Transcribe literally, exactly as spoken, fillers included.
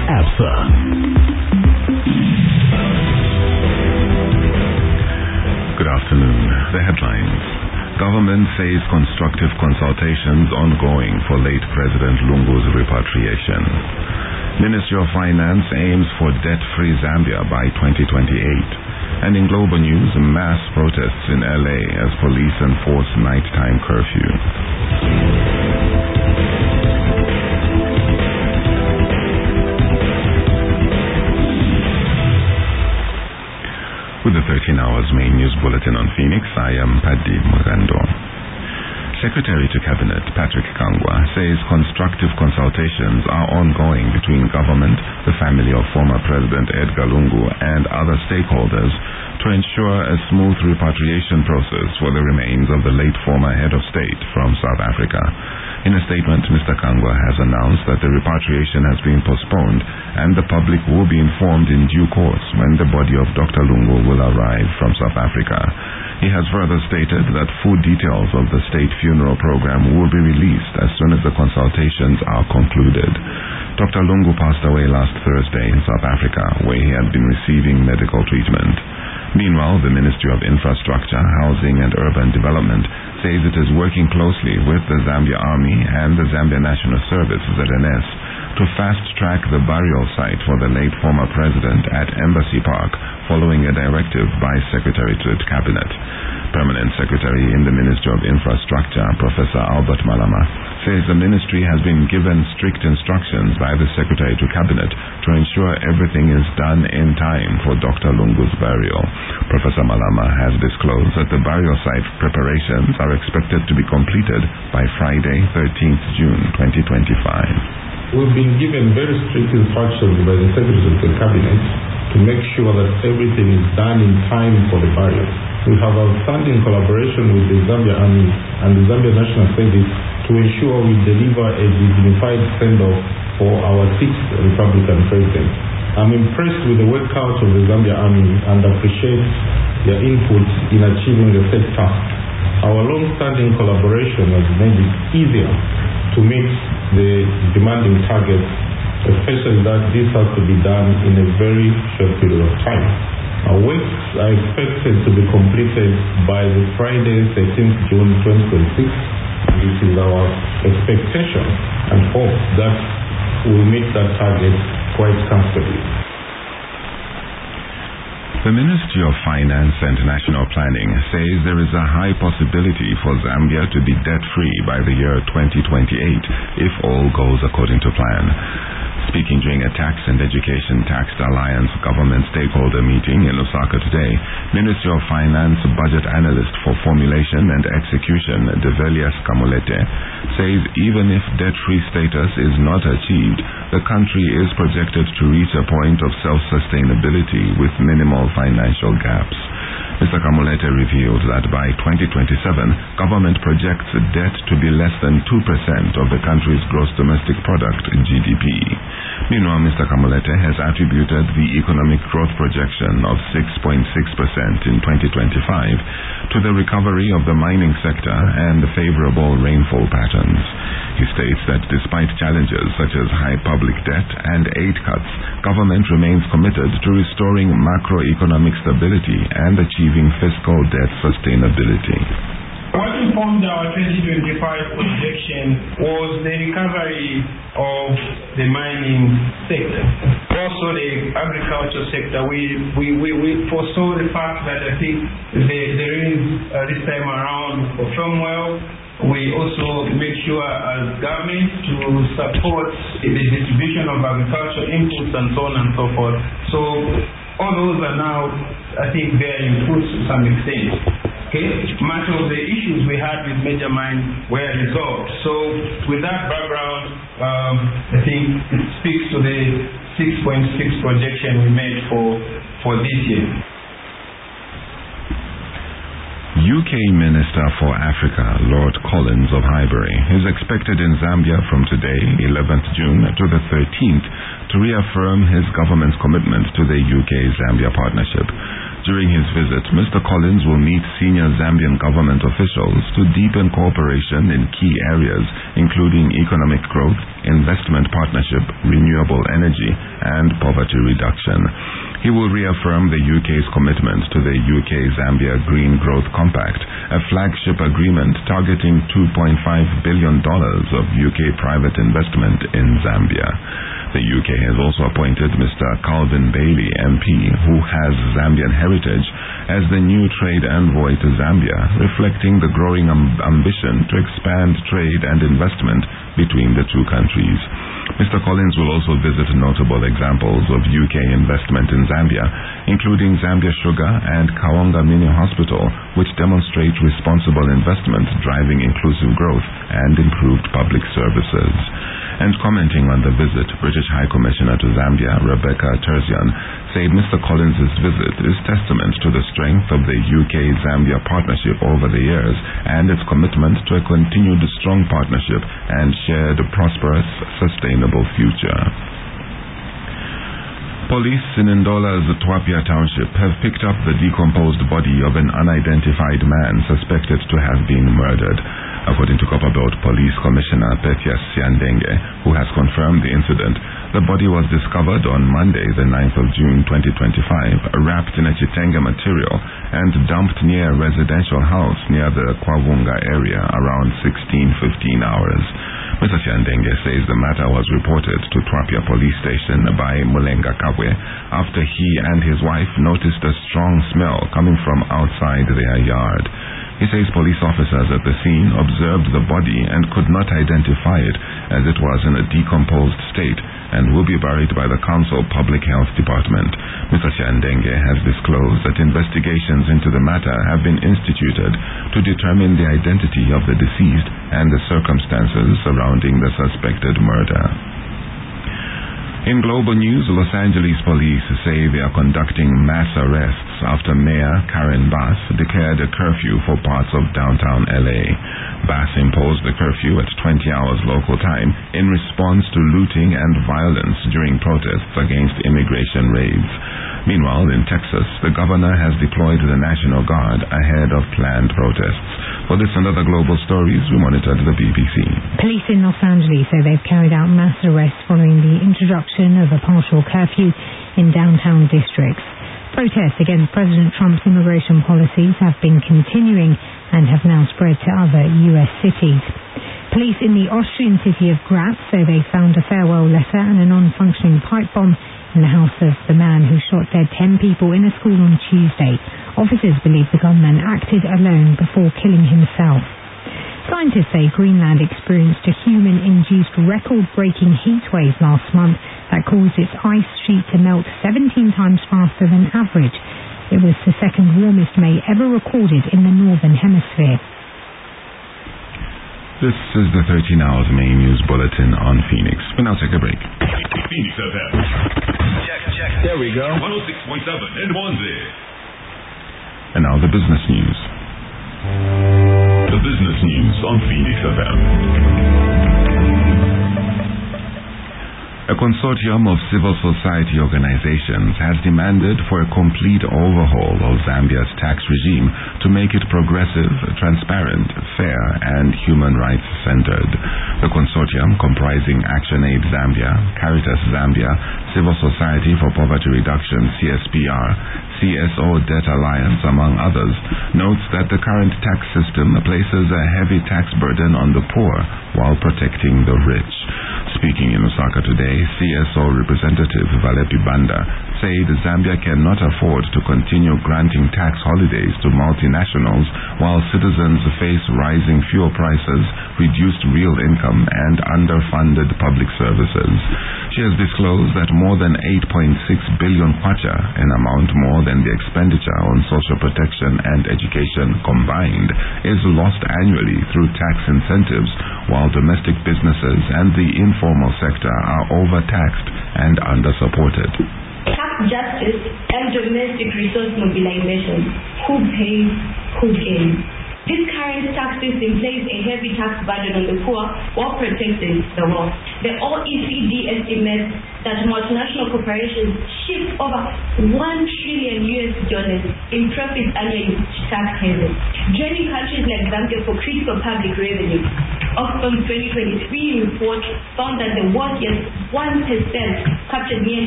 ABSA. Good afternoon. The headlines. Government says constructive consultations ongoing for late President Lungu's repatriation. Ministry of Finance aims for debt-free Zambia by twenty twenty-eight. And in global news, mass protests in L A as police enforce nighttime curfew. With the thirteen hours main news bulletin on Phoenix, I am Paddy Mugando. Secretary to Cabinet Patrick Kangwa says constructive consultations are ongoing between government, the family of former President Edgar Lungu, and other stakeholders to ensure a smooth repatriation process for the remains of the late former head of state from South Africa. In a statement, Mister Kangwa has announced that the repatriation has been postponed and the public will be informed in due course when the body of Doctor Lungu will arrive from South Africa. He has further stated that full details of the state funeral program will be released as soon as the consultations are concluded. Doctor Lungu passed away last Thursday in South Africa, where he had been receiving medical treatment. Meanwhile, the Ministry of Infrastructure, Housing and Urban Development says it is working closely with the Zambia Army and the Zambia National Service, Z N S, to fast-track the burial site for the late former president at Embassy Park, following a directive by Secretary to the Cabinet. Permanent Secretary in the Ministry of Infrastructure, Professor Albert Malama, says the ministry has been given strict instructions by the Secretary to Cabinet to ensure everything is done in time for Doctor Lungu's burial. Professor Malama has disclosed that the burial site preparations are expected to be completed by Friday, thirteenth June twenty twenty-five. We've been given very strict instructions by the Secretary to the Cabinet to make sure that everything is done in time for the burial. We have outstanding collaboration with the Zambia Army and the Zambia National Service to ensure we deliver a dignified send-off for our sixth Republican president. I'm impressed with the work out of the Zambia Army and appreciate their input in achieving the said task. Our long-standing collaboration has made it easier to meet the demanding targets, especially that this has to be done in a very short period of time. Our works are expected to be completed by the Friday, thirteenth June twenty twenty-six. This is our expectation and hope that we'll meet that target quite comfortably. The Ministry of Finance and National Planning says there is a high possibility for Zambia to be debt-free by the year twenty twenty-eight if all goes according to plan. Speaking during a Tax and Education Taxed Alliance government stakeholder meeting in Lusaka today, Ministry of Finance Budget Analyst for Formulation and Execution, Develius Kamulete, says even if debt-free status is not achieved, the country is projected to reach a point of self-sustainability with minimal financial gaps. Mister Kamulete revealed that by twenty twenty-seven, government projects debt to be less than two percent of the country's gross domestic product, G D P. Meanwhile, Mister Kamulete has attributed the economic growth projection of six point six percent in twenty twenty-five to the recovery of the mining sector and the favorable rainfall patterns. He states that despite challenges such as high public debt and aid cuts, government remains committed to restoring macroeconomic stability and achieving fiscal debt sustainability. What informed our twenty twenty-five projection was the recovery of the mining sector. Also the agriculture sector. We we, we, we foresaw the fact that I think there, there is uh, this time around for firmware. We also make sure as government to support the distribution of agricultural inputs and so on and so forth. So all those are now, I think, bearing fruit to some extent. Okay, much of the issues we had with major mines were resolved. So with that background, um, I think it speaks to the six point six projection we made for, for this year. U K Minister for Africa, Lord Collins of Highbury, is expected in Zambia from today, eleventh June, to the thirteenth, to reaffirm his government's commitment to the U K-Zambia partnership. During his visit, Mister Collins will meet senior Zambian government officials to deepen cooperation in key areas, including economic growth, investment partnership, renewable energy, and poverty reduction. He will reaffirm the U K's commitment to the U K-Zambia Green Growth Compact, a flagship agreement targeting two point five billion dollars of U K private investment in Zambia. The U K has also appointed Mister Calvin Bailey, M P, who has Zambian heritage, as the new trade envoy to Zambia, reflecting the growing um, ambition to expand trade and investment between the two countries. Mister Collins will also visit notable examples of U K investment in Zambia, including Zambia Sugar and Kaonga Mini Hospital, which demonstrate responsible investment driving inclusive growth and improved public services. And commenting on the visit, British High Commissioner to Zambia, Rebecca Terzian, said Mister Collins' visit is testament to the strength of the U K-Zambia partnership over the years and its commitment to a continued strong partnership and shared prosperous, sustainable future. Police in Ndola's Twapia Township have picked up the decomposed body of an unidentified man suspected to have been murdered. According to Copperbelt Police Commissioner Pethias Siandenge, who has confirmed the incident, the body was discovered on Monday, the ninth of June twenty twenty-five, wrapped in a chitenge material and dumped near a residential house near the Kwavunga area around sixteen fifteen hours. Mister Siandenge says the matter was reported to Twapia Police Station by Mulenga Kabwe after he and his wife noticed a strong smell coming from outside their yard. He says police officers at the scene observed the body and could not identify it as it was in a decomposed state and will be buried by the Council Public Health Department. Mister Siandenge has disclosed that investigations into the matter have been instituted to determine the identity of the deceased and the circumstances surrounding the suspected murder. In global news, Los Angeles police say they are conducting mass arrests after Mayor Karen Bass declared a curfew for parts of downtown L A. Bass imposed the curfew at twenty hours local time in response to looting and violence during protests against immigration raids. Meanwhile, in Texas, the governor has deployed the National Guard ahead of planned protests. For this and other global stories, we monitored the B B C. Police in Los Angeles say they've carried out mass arrests following the introduction of a partial curfew in downtown districts. Protests against President Trump's immigration policies have been continuing and have now spread to other U S cities. Police in the Austrian city of Graz say they found a farewell letter and a non-functioning pipe bomb in the house of the man who shot dead ten people in a school on Tuesday. Officers believe the gunman acted alone before killing himself. Scientists say Greenland experienced a human-induced record-breaking heat wave last month that caused its ice sheet to melt seventeen times faster than average. It was the second warmest May ever recorded in the Northern Hemisphere. This is the thirteen hours May News Bulletin on Phoenix. We'll now take a break. Phoenix F M. Check, check. There we go. one oh six point seven and one there. And now the business news. The business news on Phoenix F M. A consortium of civil society organizations has demanded for a complete overhaul of Zambia's tax regime to make it progressive, transparent, fair, and human rights centered. The consortium, comprising ActionAid Zambia, Caritas Zambia, Civil Society for Poverty Reduction C S P R, C S O Debt Alliance, among others, notes that the current tax system places a heavy tax burden on the poor while protecting the rich. Speaking in Osaka today, C S O representative Valepi Banda said Zambia cannot afford to continue granting tax holidays to multinationals while citizens face rising fuel prices, reduced real income, and underfunded public services. She has disclosed that more than eight point six billion kwacha, an amount more than the expenditure on social protection and education combined, is lost annually through tax incentives, while domestic businesses and the informal sector are overtaxed and undersupported. Tax justice and domestic resource mobilization. Who pays, who gains? This current tax system places a heavy tax burden on the poor while protecting the wealth. The O E C D estimates that multinational corporations shift over one trillion U S dollars in profits annually to tax havens, draining countries like Zambia for critical public revenue. Oxfam twenty twenty-three report found that the wealthiest one percent captured nearly